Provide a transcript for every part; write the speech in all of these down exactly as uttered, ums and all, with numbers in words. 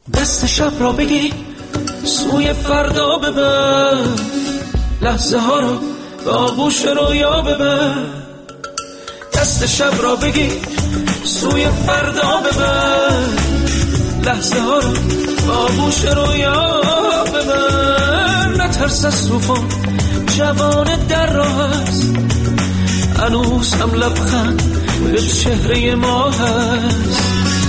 دست شب را بگی سوی فردا ببر، لحظه ها رو به آغوش رویا ببر. دست شب را بگی سوی فردا ببر، لحظه ها رو به آغوش رویا ببر. نترس از طوفان، جوان در راه است، هنوز هم لبخند به چهره ما هست.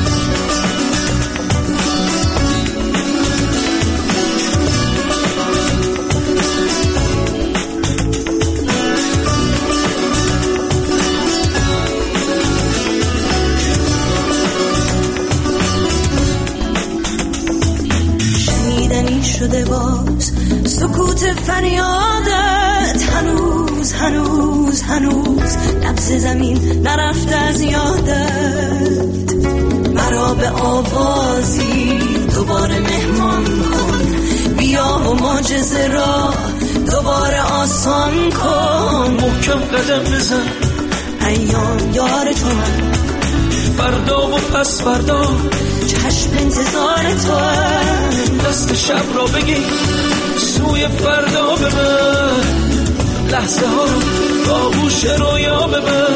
شده باز سکوت فریادت، هنوز هنوز هنوز لبز زمین نرفته از یادت. مرا به آوازی دوباره مهمان کن، بیا و معجزه را دوباره آسان کن. محکم قدم بزن، ایام یار تو هم، فردا و پس فردا چشم انتظار تو هم. دست شب را بگی سوی فردا ببر، لحظه ها رو به آغوش رویا ببر.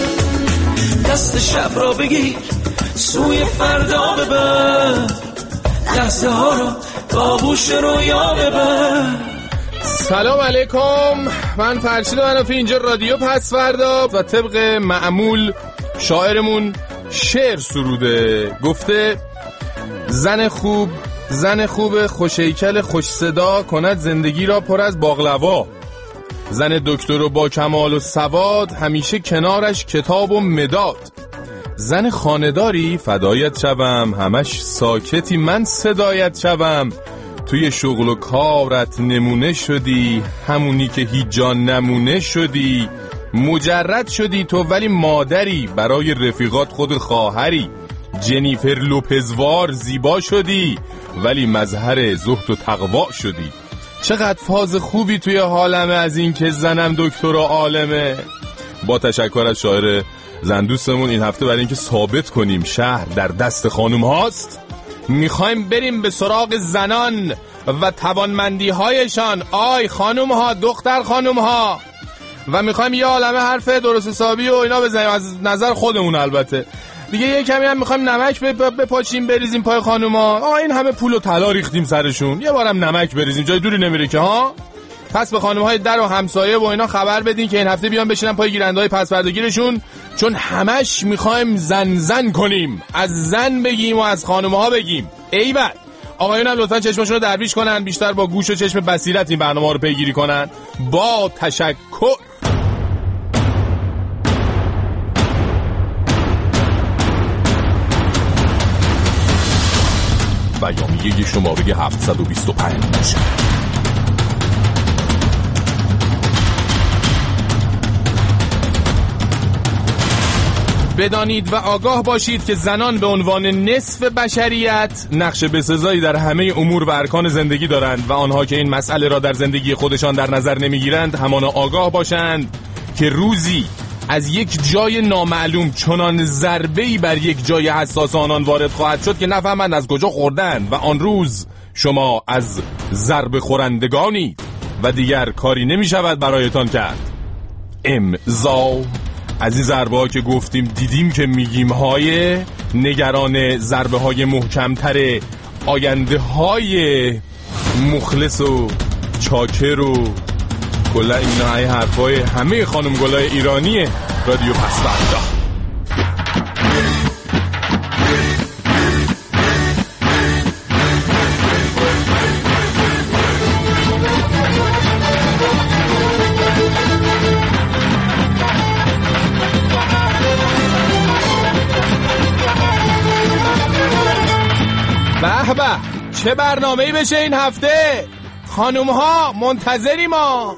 دست شب را بگی سوی فردا ببر، لحظه ها رو به آغوش رویا ببر. سلام علیکم، من فرشید منافی، اینجا رادیو پس فردا و طبق معمول شاعرمون شعر سروده. گفته زن خوب زن خوب خوشیکل خوش صدا، کند زندگی را پر از باقلوا. زن دکتر و با کمال و سواد، همیشه کنارش کتاب و مداد. زن خانه‌داری فدایت شوم، همش ساکتی من صدایت شوم. توی شغل و کارت نمونه شدی، همونی که هیچ جا نمونه شدی. مجرد شدی تو ولی مادری، برای رفیقات خود خواهری. جنیفر لوپزوار زیبا شدی، ولی مظهر زهد و تقوا شدی. چقدر فاز خوبی توی حالمه از این که زنم دکتر و عالمه. با تشکر از شاعر زن دوستمون این هفته برای اینکه ثابت کنیم شهر در دست خانوم هاست، میخوایم بریم به سراغ زنان و توانمندی هایشان. آی خانوم ها، دختر خانوم ها، و میخوایم یه عالمه حرف درست حسابی و اینا بزنیم، از نظر خودمون البته دیگه. یه کمی هم میخوایم نمک بپاچیم بریزیم پای خانوما. آه این همه پول و طلا ریختیم سرشون، یه بارم نمک بریزیم، جای دوری نمیره که ها. پس به خانم‌های در و همسایه و اینا خبر بدین که این هفته بیان بشینن پای گیرنده‌های پس‌فرداگیرشون، چون همش میخوایم زن زن کنیم، از زن بگیم و از خانم‌ها بگیم. ایول. آقایونم لطفاً چشمشون رو درویش کنن، بیشتر با گوش و چشم بصیرت این برنامه رو پیگیری کنن. با تشکر. بیانیه شماره هفتصد و بیست و پنج. بدانید و آگاه باشید که زنان به عنوان نصف بشریت نقش بسزایی در همه امور و ارکان زندگی دارند و آنها که این مسئله را در زندگی خودشان در نظر نمیگیرند همانا آگاه باشند که روزی از یک جای نامعلوم چنان ضربه‌ای بر یک جای حساس آنان وارد خواهد شد که نفهمند از کجا خوردند و آن روز شما از ضربه خورندگانید و دیگر کاری نمی شود برایتان کرد. امضا. از این ضربه ها که گفتیم دیدیم که میگیم های نگران ضربه های محکمتر آینده های مخلص و چاکر و کلا اینا های حرفای همه خانم گلای ایرانی رادیو پس فردا. به به چه برنامه‌ای بشه این هفته. خانوم ها منتظری ما.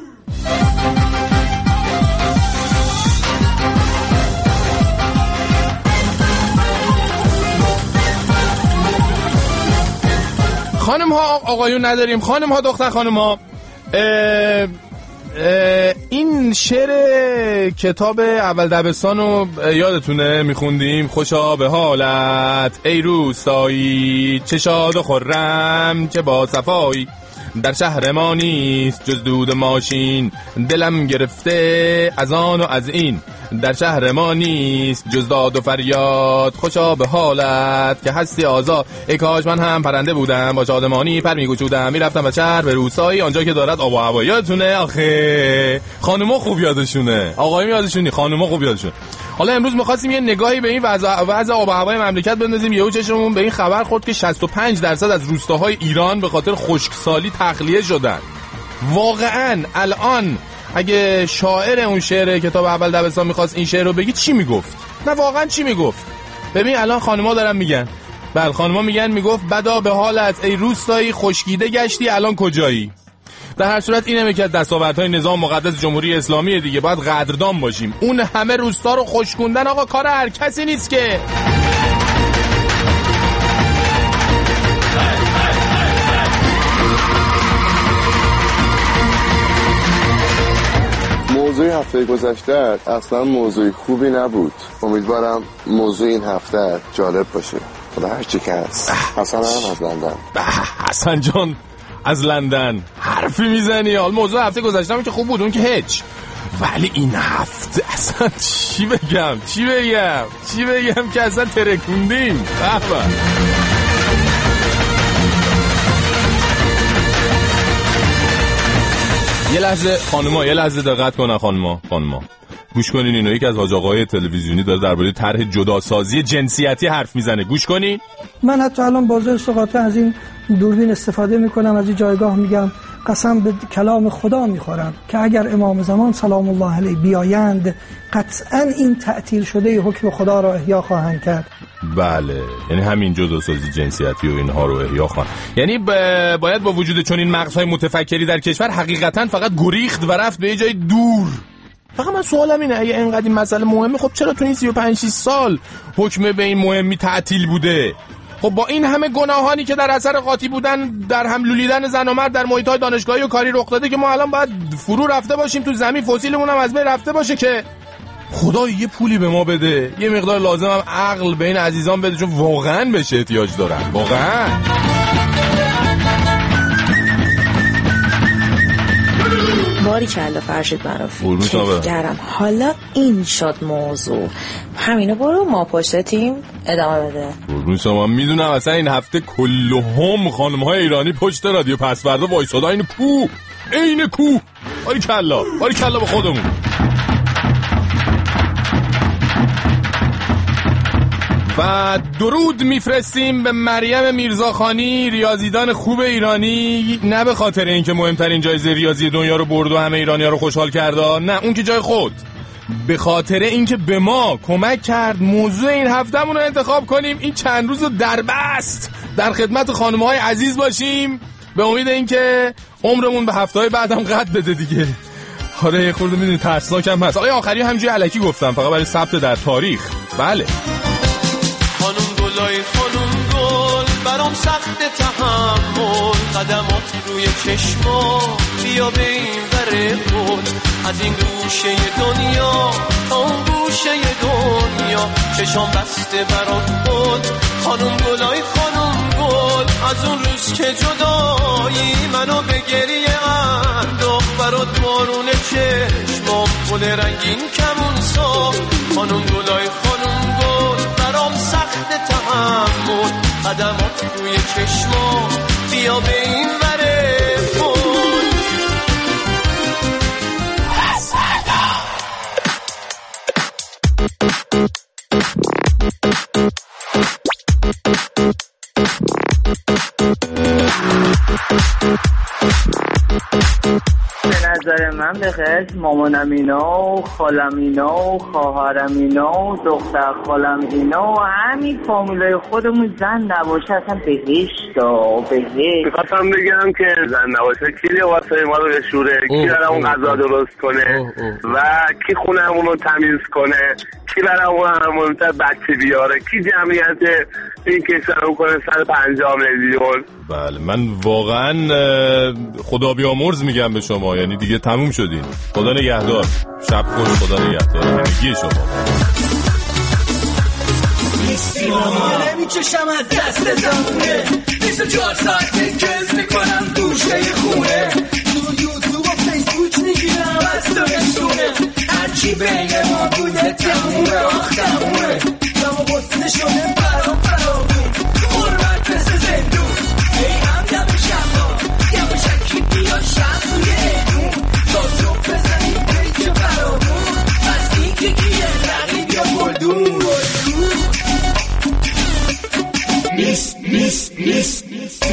خانم ها آقایون نداریم، خانم ها دختر خانم ها این شعر کتاب اول دبستان رو یادتونه میخوندیم؟ خوشا به حالت ای روستایی، چه شاد و خرم چه با صفایی، در شهر ما نیست جز دود ماشین، دلم گرفته از آن و از این، در شهر ما نیست جز داد و فریاد، خوشا به حالت که هستی آزاد. ای کاش من هم پرنده بودم، با شادمانی پر میگشودم، میرفتم از شهر به روستایی، آنجا که دارد آب و هوا. یادتونه؟ آخه خانوما خوب یادشونه، آقایون یادشونی، خانوما خوب یادشونه. حالا امروز می‌خواستیم یه نگاهی به این وضع وضع آب و هوای مملکت بندازیم. یهو چشممون به این خبر خورد که شصت و پنج درصد از روستاهای ایران به خاطر خشکسالی تخلیه شدن. واقعاً الان اگه شاعر اون شعر کتاب اول دبستان می‌خواست این شعر رو بگی چی میگفت؟ نه واقعاً چی میگفت؟ ببین الان خانوما دارن میگن، بله خانوما میگن، میگفت بدا به حالت ای روستایی، خشکیده گشتی الان کجایی؟ در هر صورت اینه میگه دستاوردهای نظام مقدس جمهوری اسلامی دیگه، باید قدردان باشیم. اون همه روستا رو خشکوندن آقا کار هر کسی نیست که. موضوع هفته گذشته اصلا موضوع خوبی نبود. امیدوارم موضوع این هفته جالب باشه. خدا هر چی که هست. حسن هم از لندن. حسن جان از لندن حرفی میزنی؟ حال موضوع هفته گذشته هم که خوب بود، اون که هیچ، ولی این هفته اصلا چی بگم چی بگم چی بگم که اصلا ترکوندیم. بابا یه لحظه خانوما، یه لحظه دقت کنن خانوما خانوما گوش کنین، اینو یکی از حاج آقای تلویزیونی داره درباره طرح جداسازی جنسیتی حرف میزنه. گوش کنین. من حتی الان بازار سقاطه از این دوربین استفاده میکنم، از این جایگاه میگم قسم به کلام خدا میخورم که اگر امام زمان سلام الله علیه بیایند قطعا این تعطیل شده حکم خدا را احیا خواهند کرد. بله، یعنی همین جداسازی جنسیتی و اینها رو احیا خواهند، یعنی ب... باید با وجود چنین مغزهای متفکری در کشور حقیقتا فقط گریخت و رفت به یه جای دور. فقط من سوالم اینه، اگه اینقدر این مسئله مهمه، خب چرا تو این سی و پنج شش سال حکم به این مهمی تعطیل بوده؟ خب با این همه گناهانی که در اثر قاطی بودن در هم لولیدن زن و مرد در محیط‌های دانشگاهی و کاری رخ داده که ما الان باید فرو رفته باشیم تو زمین، فسیلمون هم از بین رفته باشه که خدا یه پولی به ما بده، یه مقدار لازم هم عقل به این عزیزان بده، چون واقعا بهش احتیاج دارن. واقعا باری کلا فرشید منافی کیف کردم. حالا این شد موضوع، همینو برو ما پشتیم ادامه بده. قربون شما، میدونم اصلا این هفته کلهم خانم‌های ایرانی پشت رادیو پسوردا وایسادا، این کو این کو باری کلا باری کلا به خودمون. و درود میفرستیم به مریم میرزاخانی، ریاضیدان خوب ایرانی، نه به خاطر اینکه مهمترین جایزه ریاضی دنیا رو برد و همه ایرانی‌ها رو خوشحال کرد، نه اون که جای خود، به خاطر اینکه به ما کمک کرد موضوع این هفتهمون رو انتخاب کنیم. این چند روز رو دربست در خدمت خانم‌های عزیز باشیم، به امید اینکه عمرمون به هفته‌های بعدم قد بده دیگه. آره یه خورده میدونی ترسناک هم هست. آقای آخری همینجوری الکی گفتم فقط برای ثبت در تاریخ. بله خانم گلای خانم گل برام سخت تحمل، قدمات روی چشما بیا به این وره بود، از این گوشه دنیا تا اون گوشه دنیا چشام بسته برات بود. خانم گلای خانم گل از اون روز که جدایی منو به گریه انداخت، برات بارون چشمام گل رنگین کمون ساخت. خانم گلای خانم گل برام سخت تحمل، قدمات روی چشما بیا به این وره بود. به نظر من به خیلی مامانم اینا و خالم اینا و خواهرم اینا و دختر خالم اینا و همین فامیلای خودمون زن نباشه اصلا بهشت و بهشت. میخواستم بگم که زن نباشه کی لباسای ما رو بشوره، کی برامون غذا درست کنه و کی خونمون رو تمیز کنه، کی برای اون مهمتر بچه بیاره، کی جمعیت این کشور رو کنه صد و پنجاه میلیون. بله من واقعا خدا بیامرز میگم به شما، یعنی دیگه تموم شدین. خدا نگهدار، شب خود خدا نگهدار همگی شما. نیستی ماما نمیکشم از دست زمونه، بیست و چهار ساعته کز میکنم دوشه خونه، تو یوتیوب و فیسبوک میگیرم از تو نشونه، هرچی بین ما بوده تمومه آخ تمومه، تمام قصه شده برام فرامون، قربت مثل زندون، ای هم دم شما دم شکی بیا شب روی ایدون، تا صبح بزنیم پیچ فرامون، پس این که کیه رقیب یا گلدون. نیست نیست نیست نیست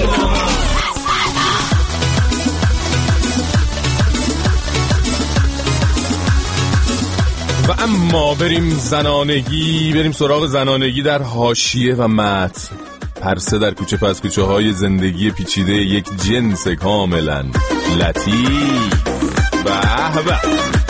و اما بریم زنانگی، بریم سراغ زنانگی در حاشیه و متن. پرسه در کوچه پس کوچه های زندگی پیچیده یک جنس کاملا لطیف. به به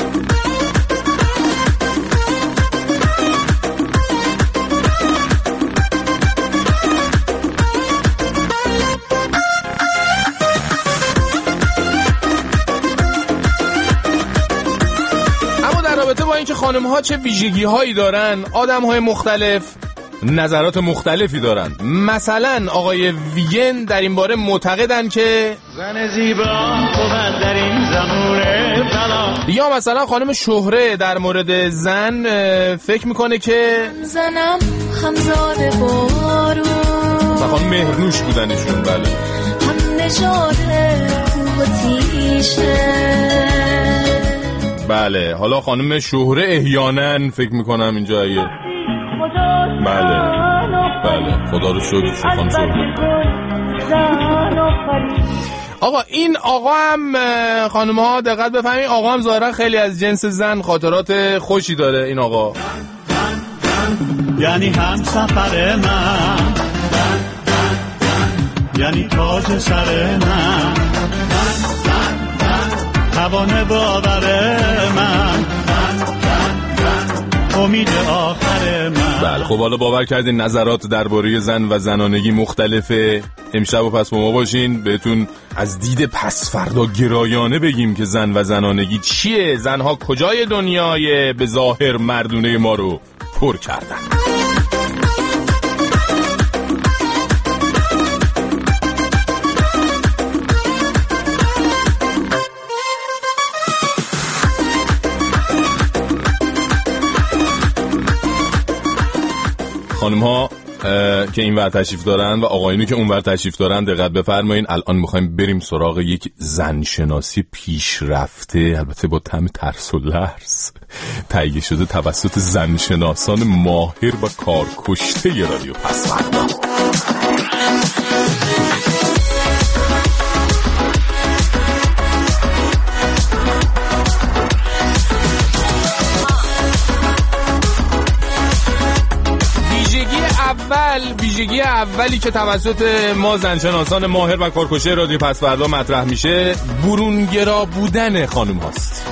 با اینکه خانم ها چه ویژگی هایی دارن، آدم های مختلف نظرات مختلفی دارن. مثلا آقای ویگن در این باره معتقدن که زن زیبا بود در این زمونه بلا، یا مثلا خانم شهره در مورد زن فکر میکنه که زنم همزاد بارون و خانم مهرنوش بودنشون. بله هم نژاد خوب و تیشه. بله حالا خانم شهره احیانا فکر میکنم اینجا اگه بله بله خدا رو شکر خانم شهره. آقا این آقا هم خانم ها دقت بفهمین، آقا هم ظاهرا خیلی از جنس زن خاطرات خوشی داره. این آقا یعنی هم سفر من، یعنی تاج سر من، توان باور من، امید آخر من. بله خب حالا باور کردین نظرات درباره زن و زنانگی مختلفه. امشب و پس با ما باشین، بهتون از دید پس فردا گرایانه بگیم که زن و زنانگی چیه، زنها کجای دنیای به ظاهر مردونه ما رو پر کردن. خانم ها که این ور تشریف دارن و آقایونی که اون ور تشریف دارن دقت بفرمایین. الان میخوایم بریم سراغ یک زنشناسی پیشرفته، البته با طعم ترس و لرز، تهیه شده توسط زنشناسان ماهر و کارکشته رادیو پس‌فردا. اول ویژگی اولی که توسط ما زنشناسان ماهر و کارکشته رادیو پس‌فردا مطرح میشه برونگرا بودن خانم هاست.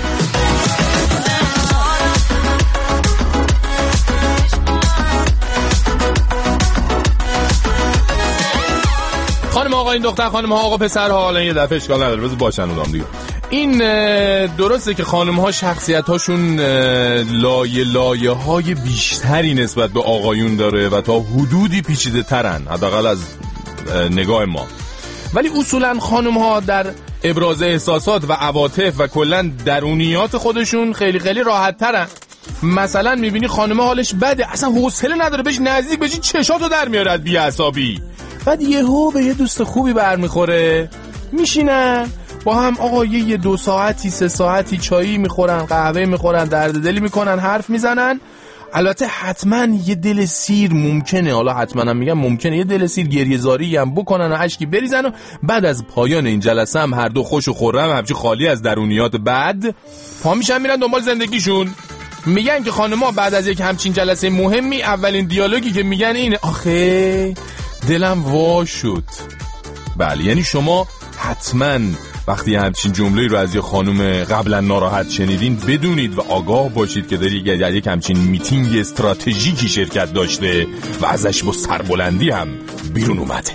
خانم آقا این دختر، خانم ها آقا پسر ها، حالا یه دفعه اشکال نداره بذار باشن اونام دیگه. این درسته که خانم ها شخصیت هاشون لایه لایه های بیشتری نسبت به آقایون داره و تا حدودی پیچیده ترن، حداقل از نگاه ما، ولی اصولا خانم ها در ابراز احساسات و عواطف و کلا درونیات خودشون خیلی خیلی راحت ترن. مثلا میبینی خانم حالش بده، اصلا حوصله نداره بهش نزدیک بشی، چشاتو در میاره از بی‌عصابی، بعد یهو به یه دوست خوبی برمیخوره، میشینن با هم آقا یه دو ساعتی سه ساعتی چایی میخورن، قهوه میخورن، درد دلی میکنن، حرف میزنن. البته حتما یه دل سیر ممکنه، حالا حتما هم میگم ممکنه یه دل سیر گریه‌زاری هم بکنن و اشکی بریزن و بعد از پایان این جلسه هم هر دو خوش و خرم همچی خالی از درونیات بد پا میشن میرن دنبال زندگیشون. میگن که خانم‌ها بعد از یک همچین جلسه مهمی اولین دیالوگی که میگن اینه آخه دلم وا شد. بله، یعنی شما حتما وقتی همچین جمله‌ای رو از یه خانم قبلا ناراحت شنیدین بدونید و آگاه باشید که داری یک همچین میتینگ استراتژیکی شرکت داشته و ازش با سربلندی هم بیرون اومده.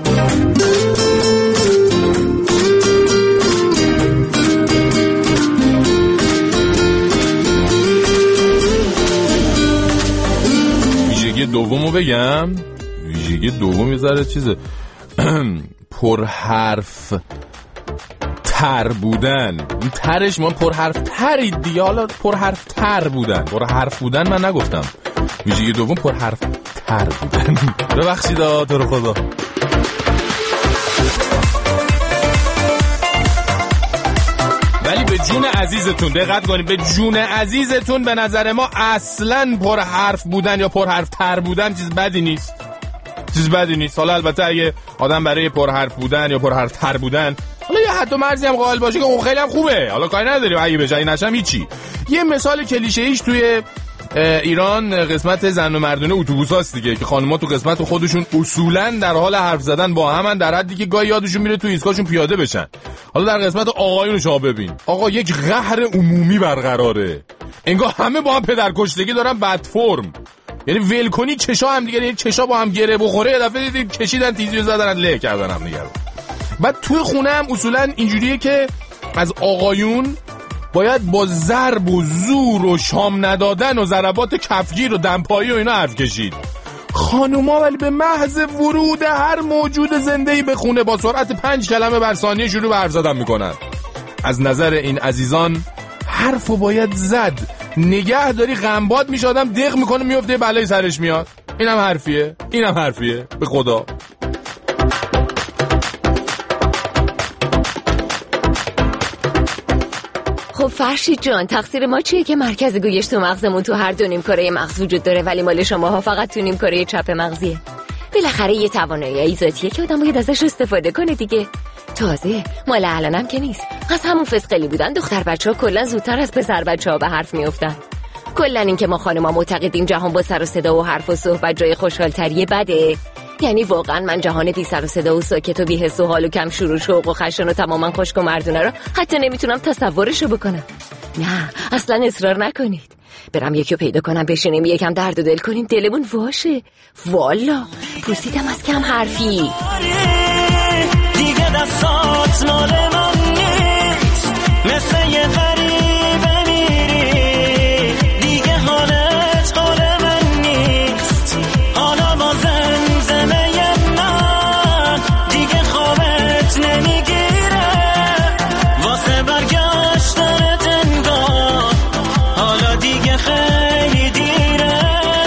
ویژگی دومو بگم. ویژگی دوم یه ذره چیزه پر حرف تر بودن. این ترش ما پر حرف ترید دیگه، حالا پر حرف تر بودن. پر حرف بودن من نگفتم. ویژگی دوم پر حرف تر بودن. ببخشید تو رو خدا. ولی به جون عزیزتون دقت کنید، به جون عزیزتون به نظر ما اصلاً پر حرف بودن یا پر حرف تر بودن چیز بدی نیست. چیز بدی نیست. حالا البته اگه آدم برای پر حرف بودن یا پر حرف تر بودن حالا یه حد و مرزی هم قائل باشه که اون خیلی هم خوبه، حالا کاری نداریم، اگه بشه اگه نشم هیچی. یه مثال کلیشه‌ایش توی ایران قسمت زن و مردونه اتوبوساست دیگه، که خانم‌ها تو قسمت خودشون اصولاً در حال حرف زدن با همن، در حدی که گاهی یادشون میره تو ایستگاهشون پیاده بشن. حالا در قسمت آقایون شما ببین، آقا یک قهر عمومی برقراره، انگار همه با هم پدرکشتگی دارن بد فرم، یعنی ول کنی چشا هم دیگه، یعنی چشا با هم گره بخوره، یه دفعه دیدید کشیدن تیزی زدن له کردن هم دیگه. بعد توی خونه هم اصولاً اینجوریه که از آقایون باید با ضرب و زور و شام ندادن و ضربات کفگیر و دمپایی و اینا حرف کشید. خانوما ولی به محض ورود هر موجود زنده‌ای به خونه با سرعت پنج کلمه بر ثانیه شروع به حرف زدن میکنن. از نظر این عزیزان حرفو باید زد، نگه داری غنباد میشه، آدم دق میکنه میفته بلای سرش میاد. اینم حرفیه، اینم حرفیه به خدا. خب فرشید جان، تقصیر ما چیه که مرکز گویش تو مغزمون تو هر دو نیم کره مغز وجود داره ولی مال شماها فقط تو نیم کره چپ مغزیه؟ بالاخره یه توانایی ذاتیه که آدم باید ازش استفاده کنه دیگه. تازه مال الانم که نیست، از همون فسقلی بودن دختر بچه‌ها کلا زودتر از پسر بچه‌ها به حرف میافتن. کلا این که ما خانم‌ها معتقدیم جهان با سر و صدا و حرف و صحبت جای خوشحال‌تری بده، یعنی واقعا من جهان بی سر و صدا و ساکت و بی حس و حال و کم شور و شوق و خشن و تماما خشک و مردونه رو حتی نمیتونم تصورشو بکنم. نه اصلا اصرار نکنید، برم یکی رو پیدا کنم بشینیم یکم درد و دل کنیم دلمون واشه. والا پرسیدم از کم حرفی دیگه دستات مال من نیست، مثل یه غریبه میری دیگه، حالت حال من نیست، حالا با زمزمه من دیگه خوابت نمیگیره، واسه برگشتن تنگار حالا دیگه خیلی دیره.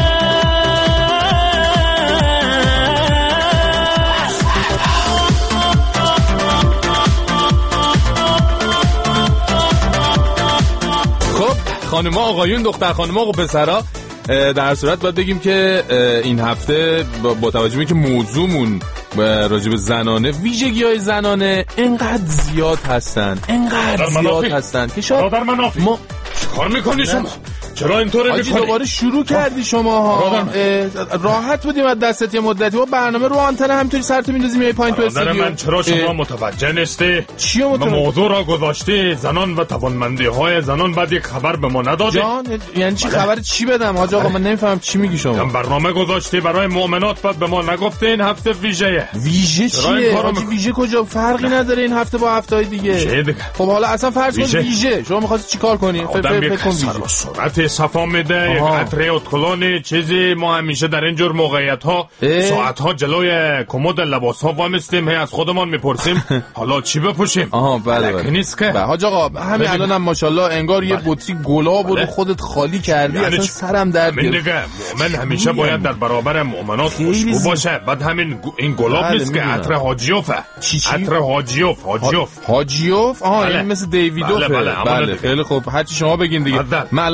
خانم‌ها آقایون، دختر خانم‌ها و پسرا، در صورت باید بگیم که این هفته با توجه به که موضوعمون راجع به زنانه، ویژگی‌های زنانه انقدر زیاد هستن انقدر زیاد هستن که شاید ما کار میکنی شما؟ چرا اینطوره میکنی؟ دوباره شروع کردی شما ها. راحت بودیم از دستت یه مدتی و برنامه رو آنتن همینطوری سرتو میندازیم یه پایین تو استودیو. من چرا شما متوجه نیستی؟ چی متوجه؟ موضوع را گذاشتی زنان و توانمندی های زنان، بعد یک خبر به ما ندادی. جان یعنی چی خبر چی بدم حاج آقا؟ من نمیفهمم چی میگی شما. برنامه گذاشتی برای مؤمنات، بعد به ما نگفتی این هفته ویژه. ویژه چیه؟ حاجی ویژه کجا؟ فرقی نداره این هفته با هفته‌های دیگه. خب حالا اصلا فرض کن ویژه شما می‌خواستی چیکار کنی؟ فکر کن ویژه سرعت صفا میده، یک عطر اتکلونی چیزی. ما همیشه در این جور موقعیت ها ساعت ها جلوی کمد لباس ها وامستیم، هی از خودمان میپرسیم حالا چی بپوشیم. آها بله بله نیست که حاج آقا همین الانم هم ماشاءالله انگار یه بطری گلاب رو خودت خالی کردی، اصلا سرم درد گرفت. من همیشه باید در برابر مؤمنات خوشبو باشه. بعد همین این گلاب نیست که عطر حاجیوفه. عطر حاجیوف حاجیوف حاجیوف آها این مثل دیویدوفه. بله خیلی خوب هرچی شما بگین دیگه. من الان معذرت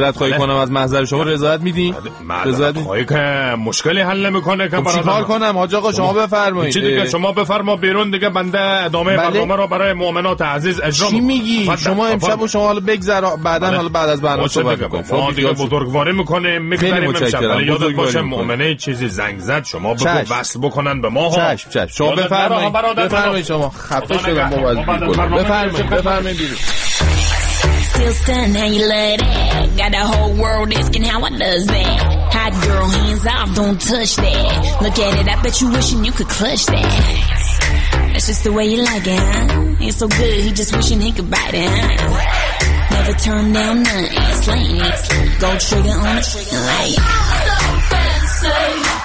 معذرت خواهی کنم از محضر شما. رضایت میدین؟ معذرت خواهی که مشکلی حل نمیکنه که برادر. چیکار کنم حاج آقا؟ شما بفرمایید. چی دیگه شما بفرما بیرون دیگه، بنده ادامه برنامه رو برای مؤمنات عزیز اجرا. چی میگی؟ شما امشب و شما حالا بگذر بعداً حالا بعد از برنامه صحبت کنیم. ما دیگه بزرگواری میکنیم میگذریم امشب. ولی یادت باشه مؤمنه چیزی زنگ زد شما بگو وصل بکنن به ما ها. چشم چشم. شما بفرمایید. بفرمایید شما. خفه شدم موبایل میگم. بفرمایید بفرمایید بیرون. Still stunned how you love that. Got the whole world asking how I does that. Hot girl, hands off, don't touch that. Look at it, I bet you wishing you could clutch that. That's just the way you like it, huh? It's so good, he just wishing he could bite it, huh? Never turn down nothing, slaying it. Gold trigger on the trigger light.